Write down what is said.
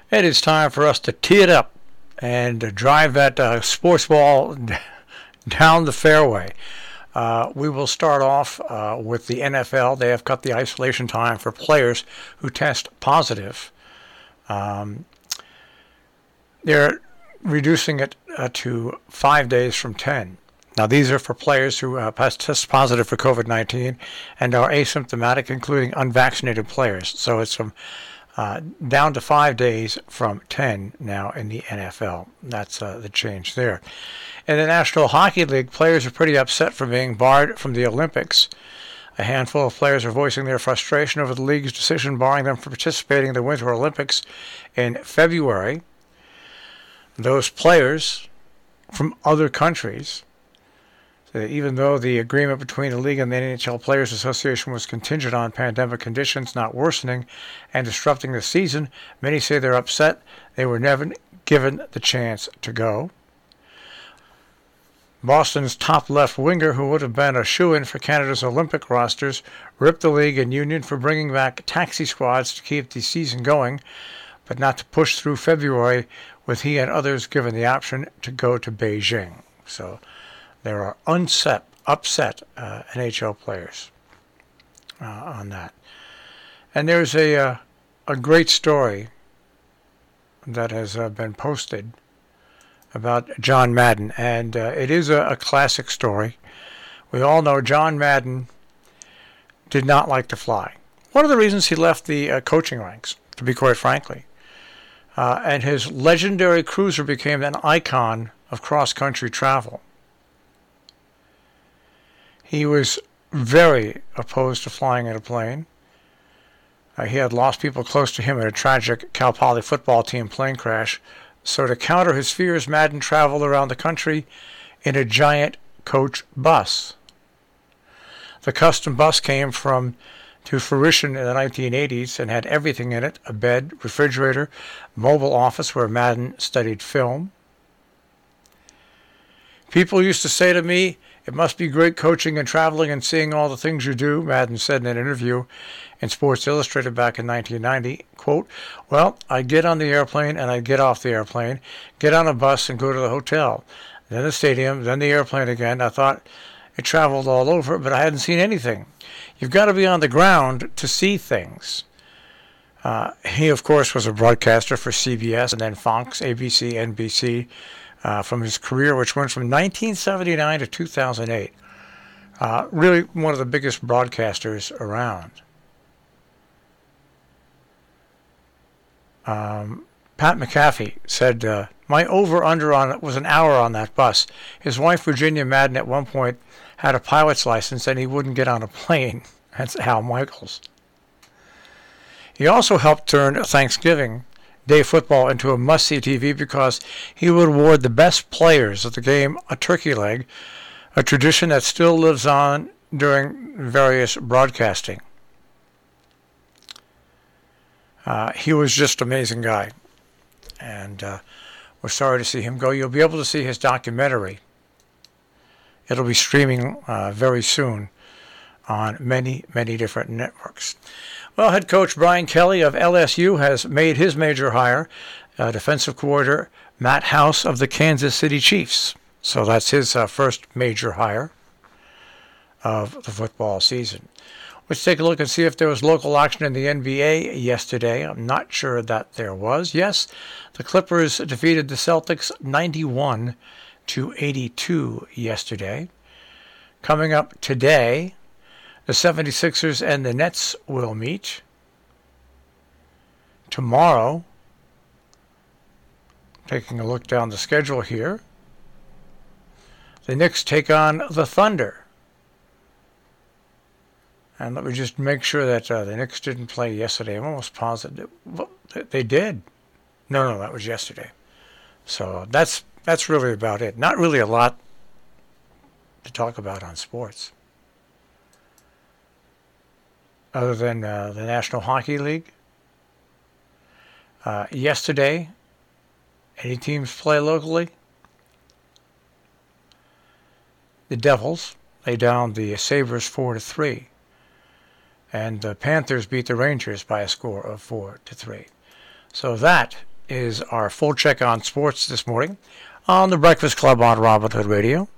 It is time for us to tee it up and drive that sports ball down the fairway. We will start off with the NFL. They have cut the isolation time for players who test positive. They're reducing it to 5 days from 10. Now, these are for players who test positive for COVID-19 and are asymptomatic, including unvaccinated players. So it's from down to 5 days from 10 now in the NFL. That's the change there. In the National Hockey League, players are pretty upset for being barred from the Olympics. A handful of players are voicing their frustration over the league's decision barring them from participating in the Winter Olympics in February. Those players from other countries, even though the agreement between the league and the NHL Players Association was contingent on pandemic conditions not worsening and disrupting the season, many say they're upset they were never given the chance to go. Boston's top left winger, who would have been a shoo-in for Canada's Olympic rosters, ripped the league and union for bringing back taxi squads to keep the season going, but not to push through February, with he and others given the option to go to Beijing. So there are upset NHL players on that. And there's a great story that has been posted about John Madden, and it is a classic story. We all know John Madden did not like to fly. One of the reasons he left the coaching ranks, to be quite frankly. And his legendary cruiser became an icon of cross-country travel. He was very opposed to flying in a plane. He had lost people close to him in a tragic Cal Poly football team plane crash. So to counter his fears, Madden traveled around the country in a giant coach bus. The custom bus came to fruition in the 1980s and had everything in it: a bed, refrigerator, mobile office where Madden studied film. People used to say to me, "It must be great coaching and traveling and seeing all the things you do," Madden said in an interview in Sports Illustrated back in 1990. Quote, "Well, I'd get on the airplane and I'd get off the airplane, get on a bus and go to the hotel, then the stadium, then the airplane again. I thought it traveled all over, but I hadn't seen anything. You've got to be on the ground to see things." He, of course, was a broadcaster for CBS and then Fox, ABC, NBC, from his career, which went from 1979 to 2008. Really one of the biggest broadcasters around. Pat McAfee said, "My over-under on it was an hour on that bus. His wife, Virginia Madden, at one point had a pilot's license and he wouldn't get on a plane." That's Al Michaels. He also helped turn Thanksgiving Day football into a must-see TV because he would award the best players of the game a turkey leg, a tradition that still lives on during various broadcasting. He was just an amazing guy, and we're sorry to see him go. You'll be able to see his documentary. It'll be streaming very soon on many, many different networks. Well, head coach Brian Kelly of LSU has made his major hire, defensive coordinator Matt House of the Kansas City Chiefs. So that's his first major hire of the football season. Let's take a look and see if there was local action in the NBA yesterday. I'm not sure that there was. Yes, the Clippers defeated the Celtics 91-82 yesterday. Coming up today, the 76ers and the Nets will meet. Tomorrow, taking a look down the schedule here, the Knicks take on the Thunder. And let me just make sure that the Knicks didn't play yesterday. I'm almost positive. Well, they did. No, that was yesterday. So that's really about it. Not really a lot to talk about on sports, other than the National Hockey League. Yesterday, any teams play locally? The Devils lay down the Sabres 4-3. And the Panthers beat the Rangers by a score of 4-3. So that is our full check on sports this morning on the Breakfast Club on Robin Hood Radio.